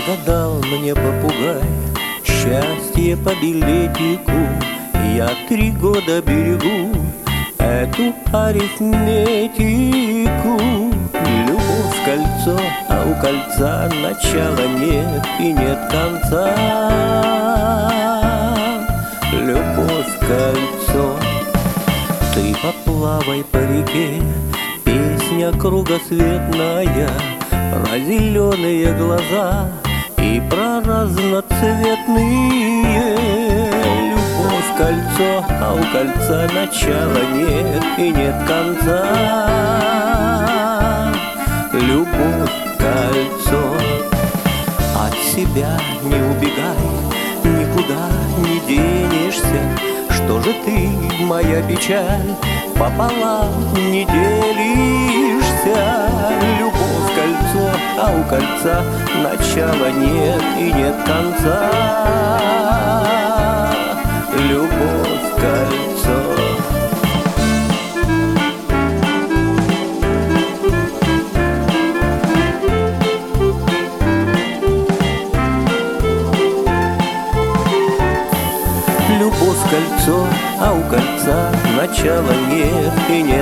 Загадал мне попугай счастье по билетику. Я 3 года берегу эту арифметику. Любовь кольцо, а у кольца начала нет и нет конца. Любовь кольцо. Ты поплавай по реке, песня кругосветная, про зеленые глаза и про разноцветные. Любовь кольцо, а у кольца начала нет и нет конца. Любовь кольцо. От себя не убегай, никуда не денешься. Что же ты, моя печаль, пополам не делишься? Любовь кольцо, а у кольца начала нет и нет конца. Любовь кольцо. Любовь кольцо, а у кольца начала нет и нет